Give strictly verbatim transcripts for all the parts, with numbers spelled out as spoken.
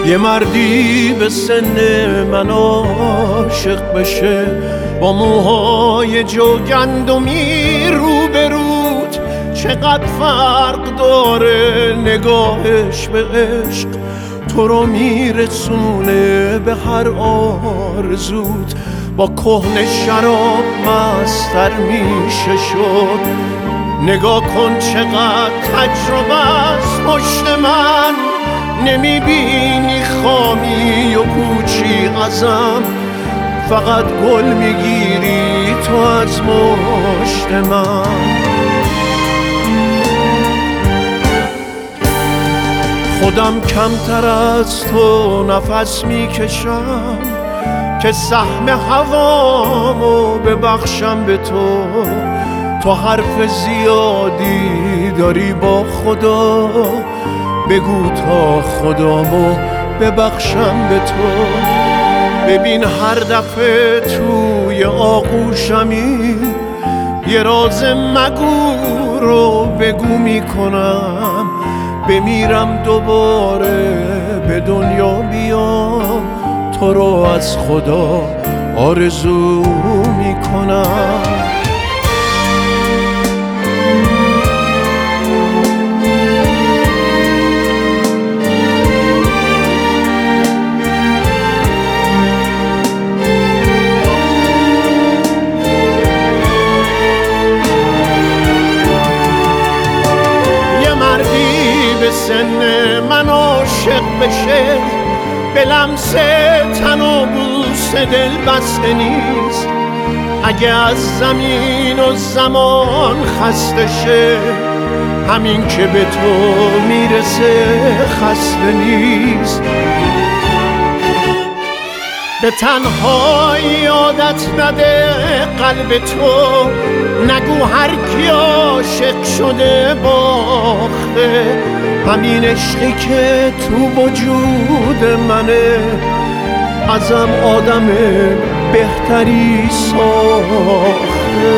یه مردی به سن من عاشق بشه، با موهای جوگندمی رو به رود، چقدر فرق داره نگاهش به عشق، تو رو میرسونه به هر آرزوت. با کهنه شراب مستر میشه شد، نگاه کن چقدر تجربه است پشت من، نمیبینی خامی و پوچی ازم، فقط گل میگیری تو از مشت من. خودم کمتر از تو نفس میکشم که سهم هوامو ببخشم به تو، تو حرف زیادی داری با خدا، بگو تا خدامو ببخشم به تو. ببین هر دفعه توی آغوشمی یه راز مگو رو بگو میکنم، بمیرم دوباره به دنیا بیام، تو رو از خدا آرزو میکنم. سن من عاشق بشه، به لمس تن و بوس دل بسته نیست، اگه از زمین و زمان خسته شه، همین که به تو میرسه خسته نیست. به تنهایی عادت نده قلب تو، نگو هر کی عاشق شده باخته، همین عشقی که تو وجود منه ازم آدم بهتری ساخته.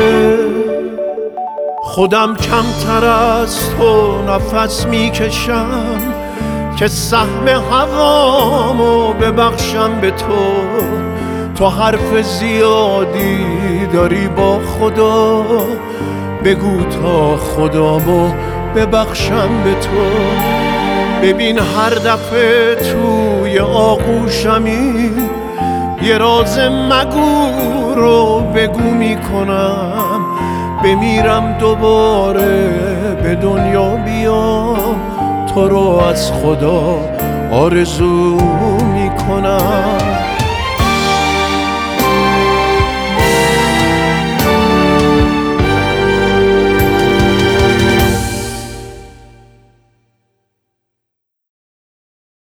خودم کمتر از تو نفس میکشم که سهم هوامو ببخشم به تو، تو حرف زیادی داری با خدا، بگو تا خدامو ببخشم به تو. ببین هر دفعه توی آغوشمی یه راز مگو رو بگو میکنم، بمیرم دوباره به دنیا بیام، تو رو از خدا آرزو میکنم.